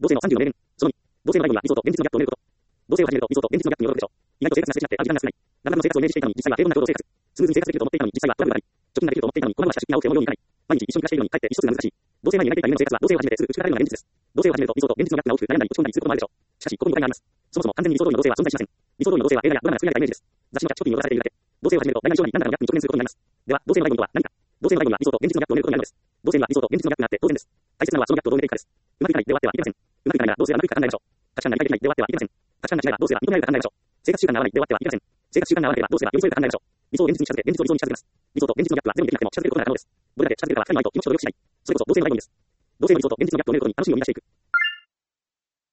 同性の34例。その2、同性の概念が理想と現実のギャップを埋めること。同性を始めると理想と現実のギャップに驚くでしょう。意外と生活が素敵になってある時間が少ない。ラブラブの生活をイメージしていたのに、実際は平凡な共同生活。スムーズに生活できると思っていたのに、実際はトラブルがあり、貯金ができると思っていたのに、こまごました出費が多くて思うようにいかない。毎日一緒に暮らしているのに、かえって意思疎通が難しい。同性前に描いていた夢の生活は、同性を始めてすぐ打ち砕かれるのが現実です。同性を始めると理想と現実のギャップが大きく悩んだり落ち込んだりすることもあるでしょう。しかし、ここに誤解があります。そもそも完全に理想通りの同性は存在しません。理想通りの同性は映画やドラマが作り上げたイメージです。雑誌のキャッチコピーに踊らされているだけ。同性を始めると大なり小なり何らかのギャップに直面することになります。では、同性の概念とは何か。同性の概念は理想と現実のギャップを埋めることになるのです。同性には理想と現実のギャップがあって当然です。大切なのはそのギャップをどう埋めていくかです。うまくいかないで終わってはいけません。うまくいかないなら同性はうまくいくか考えましょう。価値観が理解できないで終わってはいけません。価値観が違えば同性は認められるか考えましょう。生活習慣が合わないで終わってはいけません。生活習慣が合わなければ同性は寄り添えるか考えましょう。理想を現実に近づけ、現実を理想に近づけます。理想と現実のギャップはゼロにできなくても近づけることが可能です。どれだけ近づけるかは二人の愛と気持ちと努力次第。それこそ同性の概念です。同性の理想と現実のギャップを埋めることに楽しみを見出していく。